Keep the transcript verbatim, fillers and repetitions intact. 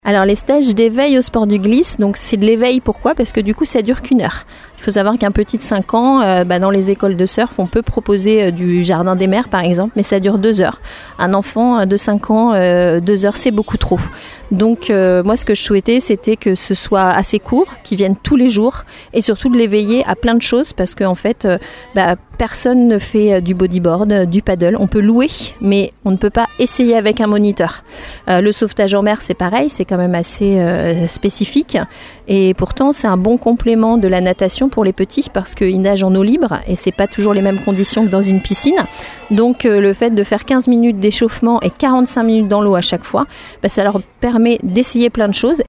Alors les stages d'éveil au sport du glisse, donc c'est de l'éveil, pourquoi ? Parce que du coup ça dure qu'une heure. Il faut savoir qu'un petit de cinq ans, euh, bah, dans les écoles de surf, on peut proposer euh, du jardin des mers par exemple, mais ça dure deux heures. Un enfant de cinq ans, euh, deux heures c'est beaucoup trop. Donc euh, moi ce que je souhaitais c'était que ce soit assez court, qu'ils viennent tous les jours et surtout de l'éveiller à plein de choses parce qu'en fait euh, bah, personne ne fait du bodyboard, du paddle. On peut louer mais on ne peut pas essayer avec un moniteur. Euh, le sauvetage en mer c'est pareil, c'est quand même assez euh, spécifique et pourtant c'est un bon complément de la natation pour les petits parce qu'ils nagent en eau libre et c'est pas toujours les mêmes conditions que dans une piscine. Donc euh, le fait de faire quinze minutes d'échauffement et quarante-cinq minutes dans l'eau à chaque fois, bah, ça leur permet d'essayer plein de choses